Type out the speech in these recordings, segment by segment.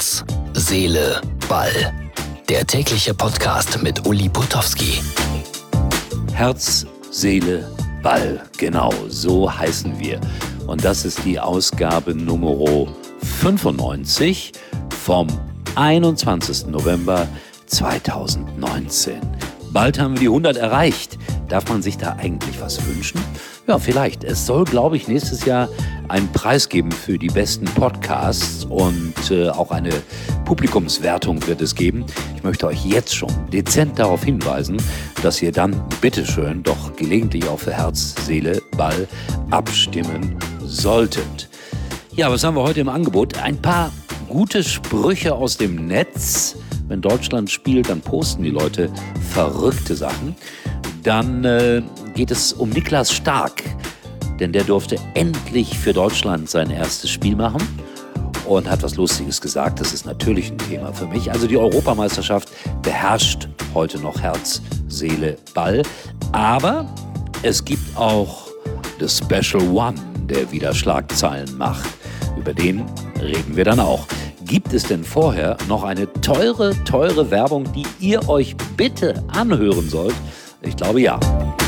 Herz, Seele, Ball. Der tägliche Podcast mit Uli Putowski. Herz, Seele, Ball. Genau, so heißen wir. Und das ist die Ausgabe Nummer 95 vom 21. November 2019. Bald haben wir die 100 erreicht. Darf man sich da eigentlich was wünschen? Ja, vielleicht. Es soll, glaube ich, nächstes Jahr einen Preis geben für die besten Podcasts und auch eine Publikumswertung wird es geben. Ich möchte euch jetzt schon dezent darauf hinweisen, dass ihr dann bitteschön doch gelegentlich auch für Herz, Seele, Ball abstimmen solltet. Ja, was haben wir heute im Angebot? Ein paar gute Sprüche aus dem Netz. Wenn Deutschland spielt, dann posten die Leute verrückte Sachen. Dann geht es um Niklas Stark, denn der durfte endlich für Deutschland sein erstes Spiel machen und hat was Lustiges gesagt. Das ist natürlich ein Thema für mich. Also die Europameisterschaft beherrscht heute noch Herz, Seele, Ball. Aber es gibt auch The Special One, der wieder Schlagzeilen macht. Über den reden wir dann auch. Gibt es denn vorher noch eine teure Werbung, die ihr euch bitte anhören sollt? Ich glaube ja.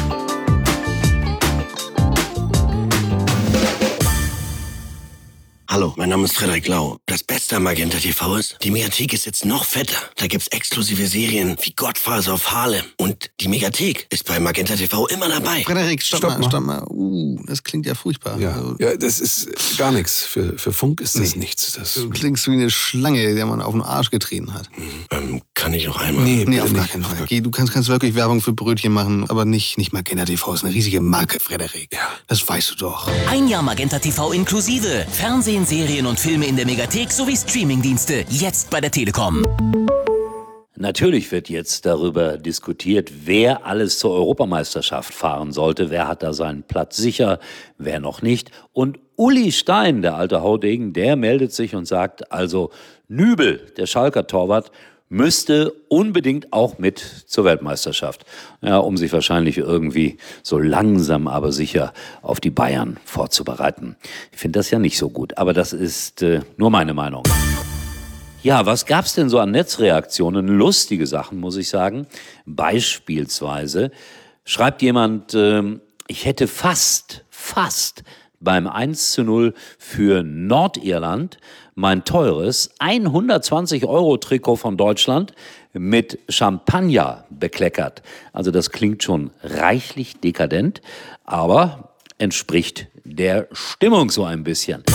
Hallo, mein Name ist Frederik Lau. Das Beste am Magenta TV ist, die Mediathek ist jetzt noch fetter. Da gibt's exklusive Serien wie Godfather of Harlem. Und die Mediathek ist bei Magenta TV immer dabei. Frederik, stopp mal. Das klingt ja furchtbar. Ja, das ist gar nichts. Für Funk ist das nichts. Du klingst wie eine Schlange, der man auf den Arsch getreten hat. Kann ich noch einmal? Nee, auf gar keinen Fall. Okay, du kannst wirklich Werbung für Brötchen machen, aber nicht Magenta TV. Ist eine riesige Marke, Frederik. Ja. Das weißt du doch. Ein Jahr Magenta TV inklusive. Fernsehen, Serien und Filme in der Megathek sowie Streamingdienste. Jetzt bei der Telekom. Natürlich wird jetzt darüber diskutiert, wer alles zur Europameisterschaft fahren sollte. Wer hat da seinen Platz sicher, wer noch nicht. Und Uli Stein, der alte Haudegen, der meldet sich und sagt, also Nübel, der Schalker Torwart, müsste unbedingt auch mit zur Weltmeisterschaft. Ja, um sich wahrscheinlich irgendwie so langsam, aber sicher auf die Bayern vorzubereiten. Ich finde das ja nicht so gut, aber das ist nur meine Meinung. Ja, was gab's denn so an Netzreaktionen? Lustige Sachen, muss ich sagen. Beispielsweise schreibt jemand, ich hätte fast beim 1:0 für Nordirland mein teures 120-Euro-Trikot von Deutschland mit Champagner bekleckert. Also das klingt schon reichlich dekadent, aber entspricht der Stimmung so ein bisschen.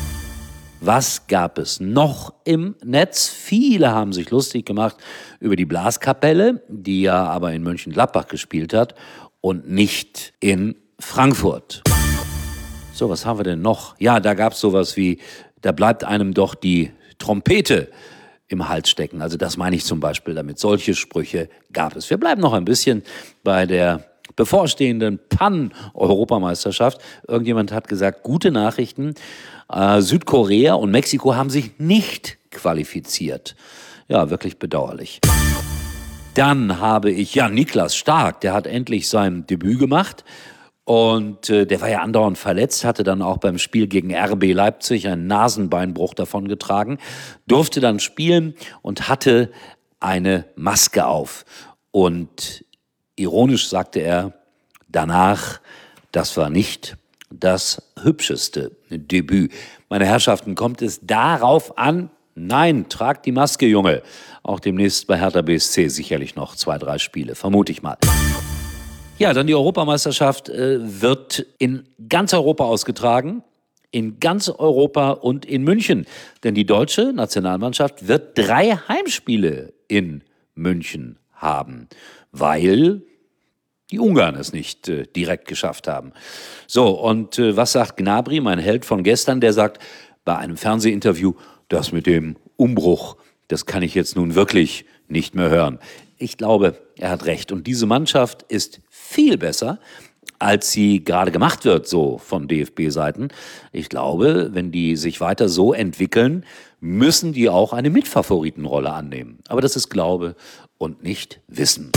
Was gab es noch im Netz? Viele haben sich lustig gemacht über die Blaskapelle, die ja aber in Mönchengladbach gespielt hat und nicht in Frankfurt. So, was haben wir denn noch? Ja, da gab es sowas wie, da bleibt einem doch die Trompete im Hals stecken. Also das meine ich zum Beispiel damit. Solche Sprüche gab es. Wir bleiben noch ein bisschen bei der bevorstehenden Pan-Europameisterschaft. Irgendjemand hat gesagt, gute Nachrichten. Südkorea und Mexiko haben sich nicht qualifiziert. Ja, wirklich bedauerlich. Dann habe ich, Niklas Stark, der hat endlich sein Debüt gemacht. Und der war ja andauernd verletzt, hatte dann auch beim Spiel gegen RB Leipzig einen Nasenbeinbruch davongetragen, durfte dann spielen und hatte eine Maske auf. Und ironisch sagte er danach, das war nicht das hübscheste Debüt. Meine Herrschaften, kommt es darauf an? Nein, tragt die Maske, Junge. Auch demnächst bei Hertha BSC sicherlich noch 2-3 Spiele, vermute ich mal. Ja, dann die Europameisterschaft wird in ganz Europa ausgetragen, in ganz Europa und in München. Denn die deutsche Nationalmannschaft wird 3 Heimspiele in München haben, weil die Ungarn es nicht direkt geschafft haben. So, und was sagt Gnabry, mein Held von gestern? Der sagt bei einem Fernsehinterview, das mit dem Umbruch, das kann ich jetzt nun wirklich nicht mehr hören. Ich glaube, er hat recht. Und diese Mannschaft ist viel besser, als sie gerade gemacht wird, so von DFB-Seiten. Ich glaube, wenn die sich weiter so entwickeln, müssen die auch eine Mitfavoritenrolle annehmen. Aber das ist Glaube und nicht Wissen.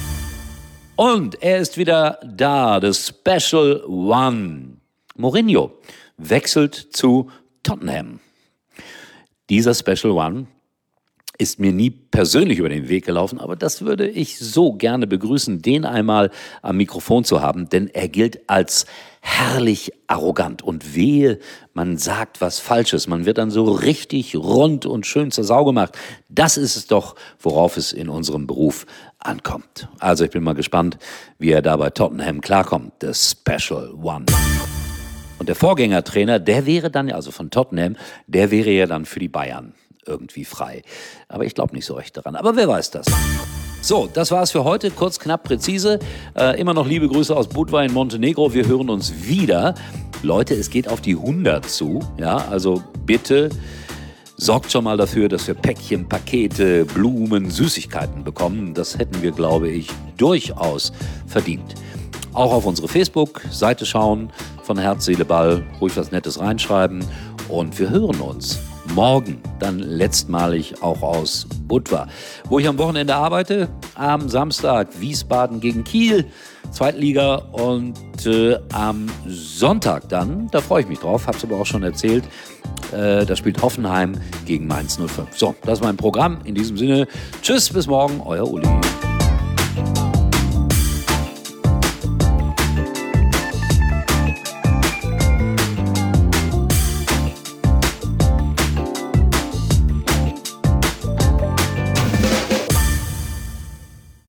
Und er ist wieder da, the Special One. Mourinho wechselt zu Tottenham. Dieser Special One, ist mir nie persönlich über den Weg gelaufen, aber das würde ich so gerne begrüßen, den einmal am Mikrofon zu haben, denn er gilt als herrlich arrogant und wehe, man sagt was Falsches, man wird dann so richtig rund und schön zur Sau gemacht. Das ist es doch, worauf es in unserem Beruf ankommt. Also ich bin mal gespannt, wie er da bei Tottenham klarkommt, the Special One. Und der Vorgängertrainer, der wäre dann, also von Tottenham, der wäre ja dann für die Bayern irgendwie frei. Aber ich glaube nicht so recht daran. Aber wer weiß das? So, das war's für heute. Kurz, knapp, präzise. Immer noch liebe Grüße aus Budva in Montenegro. Wir hören uns wieder. Leute, es geht auf die 100 zu. Ja, also bitte sorgt schon mal dafür, dass wir Päckchen, Pakete, Blumen, Süßigkeiten bekommen. Das hätten wir, glaube ich, durchaus verdient. Auch auf unsere Facebook-Seite schauen, von Herz, Seele, Ball, ruhig was Nettes reinschreiben. Und wir hören uns morgen dann letztmalig auch aus Budva, wo ich am Wochenende arbeite. Am Samstag Wiesbaden gegen Kiel, Zweitliga, und am Sonntag dann, da freue ich mich drauf, habe es aber auch schon erzählt, da spielt Hoffenheim gegen Mainz 05. So, das ist mein Programm. In diesem Sinne, tschüss, bis morgen, euer Uli.